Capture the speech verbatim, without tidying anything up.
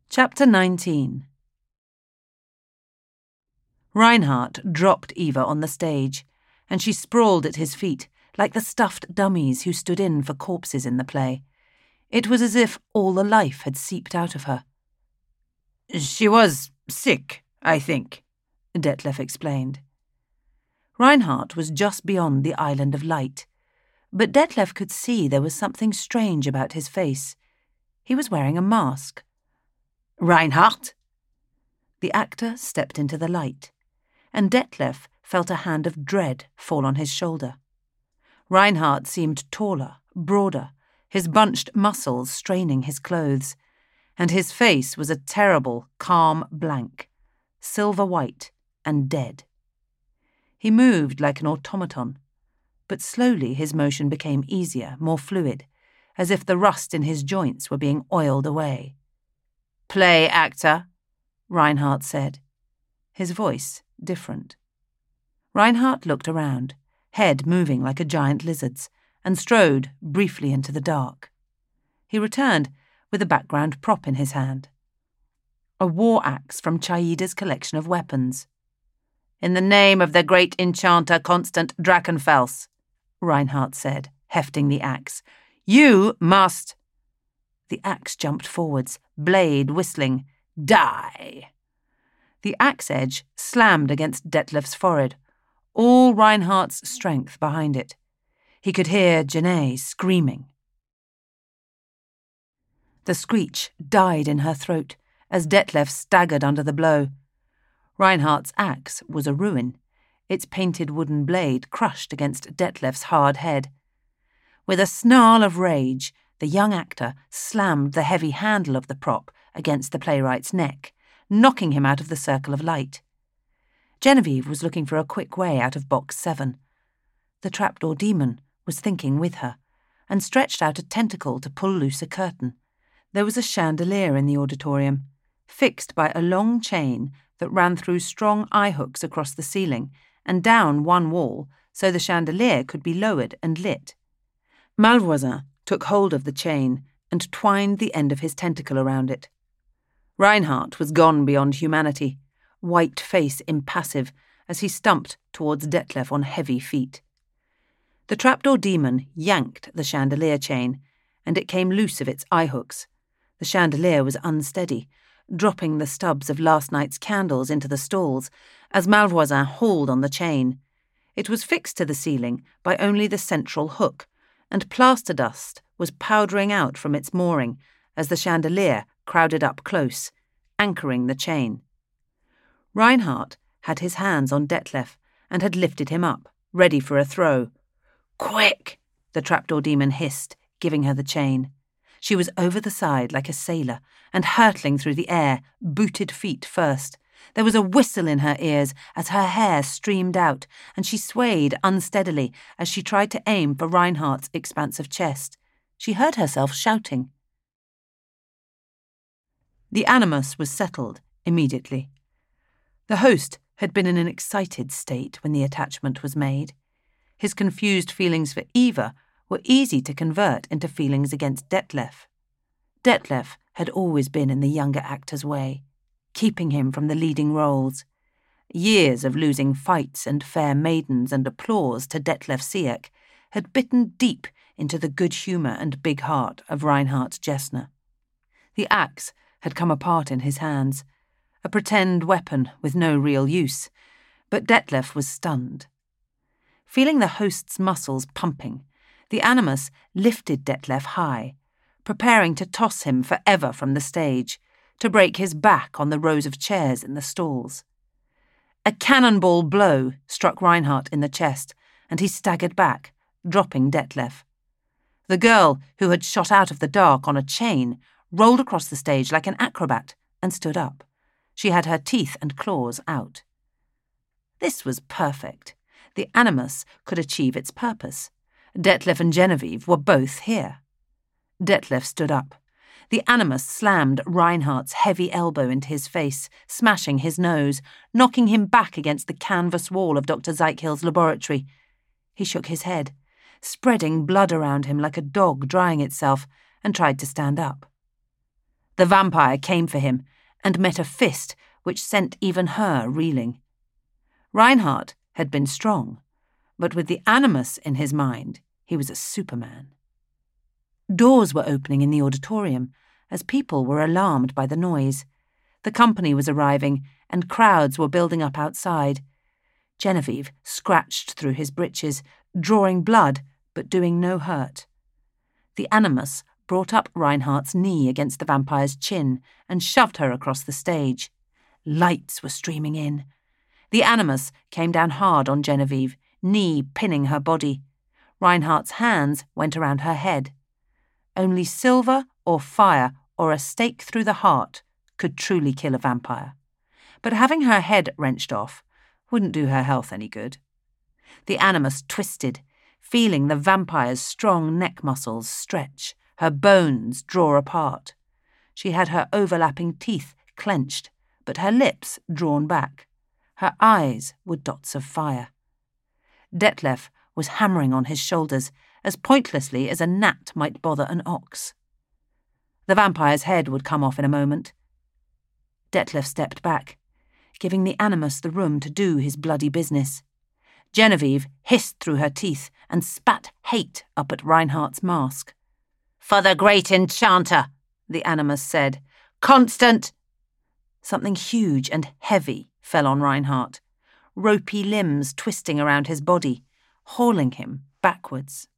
Chapter nineteen. Reinhardt dropped Eva on the stage, and she sprawled at his feet like the stuffed dummies who stood in for corpses in the play. It was as if all the life had seeped out of her. "She was sick, I think," Detlef explained. Reinhardt was just beyond the island of light, but Detlef could see there was something strange about his face. He was wearing a mask. "Reinhardt?" The actor stepped into the light, and Detlef felt a hand of dread fall on his shoulder. Reinhardt seemed taller, broader, his bunched muscles straining his clothes, and his face was a terrible, calm blank, silver white and dead. He moved like an automaton, but slowly his motion became easier, more fluid, as if the rust in his joints were being oiled away. "Play actor," Reinhardt said, his voice different. Reinhardt looked around, head moving like a giant lizard's, and strode briefly into the dark. He returned with a background prop in his hand. A war axe from Chaida's collection of weapons. "In the name of the great enchanter Constant Drachenfels," Reinhardt said, hefting the axe. "You must—" The axe jumped forwards, blade whistling. "Die!" The axe edge slammed against Detlef's forehead, all Reinhardt's strength behind it. He could hear Janae screaming. The screech died in her throat as Detlef staggered under the blow. Reinhardt's axe was a ruin, its painted wooden blade crushed against Detlef's hard head. With a snarl of rage, the young actor slammed the heavy handle of the prop against the playwright's neck, knocking him out of the circle of light. Genevieve was looking for a quick way out of box seven. The trapdoor demon was thinking with her, and stretched out a tentacle to pull loose a curtain. There was a chandelier in the auditorium, fixed by a long chain that ran through strong eye hooks across the ceiling and down one wall so the chandelier could be lowered and lit. Malvoisin took hold of the chain and twined the end of his tentacle around it. Reinhardt was gone beyond humanity, white face impassive as he stumped towards Detlef on heavy feet. The trapdoor demon yanked the chandelier chain, and it came loose of its eye hooks. The chandelier was unsteady, dropping the stubs of last night's candles into the stalls as Malvoisin hauled on the chain. It was fixed to the ceiling by only the central hook, and plaster dust was powdering out from its mooring as the chandelier crowded up close, anchoring the chain. Reinhardt had his hands on Detlef and had lifted him up, ready for a throw. "Quick!" the trapdoor demon hissed, giving her the chain. She was over the side like a sailor and hurtling through the air, booted feet first. There was a whistle in her ears as her hair streamed out, and she swayed unsteadily as she tried to aim for Reinhardt's expansive chest. She heard herself shouting. The animus was settled immediately. The host had been in an excited state when the attachment was made. His confused feelings for Eva were easy to convert into feelings against Detlef. Detlef had always been in the younger actor's way, keeping him from the leading roles. Years of losing fights and fair maidens and applause to Detlef Siek had bitten deep into the good humour and big heart of Reinhardt Gessner. The axe had come apart in his hands, a pretend weapon with no real use, but Detlef was stunned. Feeling the host's muscles pumping, the animus lifted Detlef high, preparing to toss him forever from the stage, to break his back on the rows of chairs in the stalls. A cannonball blow struck Reinhardt in the chest, and he staggered back, dropping Detlef. The girl, who had shot out of the dark on a chain, rolled across the stage like an acrobat and stood up. She had her teeth and claws out. This was perfect. The animus could achieve its purpose. Detlef and Genevieve were both here. Detlef stood up. The animus slammed Reinhardt's heavy elbow into his face, smashing his nose, knocking him back against the canvas wall of Doctor Zeichhill's laboratory. He shook his head, spreading blood around him like a dog drying itself, and tried to stand up. The vampire came for him and met a fist which sent even her reeling. Reinhardt had been strong, but with the animus in his mind, he was a superman. Doors were opening in the auditorium as people were alarmed by the noise. The company was arriving and crowds were building up outside. Genevieve scratched through his breeches, drawing blood but doing no hurt. The animus brought up Reinhardt's knee against the vampire's chin and shoved her across the stage. Lights were streaming in. The animus came down hard on Genevieve, knee pinning her body. Reinhardt's hands went around her head. Only silver or fire or a stake through the heart could truly kill a vampire. But having her head wrenched off wouldn't do her health any good. The animus twisted, feeling the vampire's strong neck muscles stretch, her bones draw apart. She had her overlapping teeth clenched, but her lips drawn back. Her eyes were dots of fire. Detlef was hammering on his shoulders as pointlessly as a gnat might bother an ox. The vampire's head would come off in a moment. Detlef stepped back, giving the animus the room to do his bloody business. Genevieve hissed through her teeth and spat hate up at Reinhardt's mask. "For the great enchanter," the animus said. "Constant—" Something huge and heavy fell on Reinhardt, ropey limbs twisting around his body, hauling him backwards.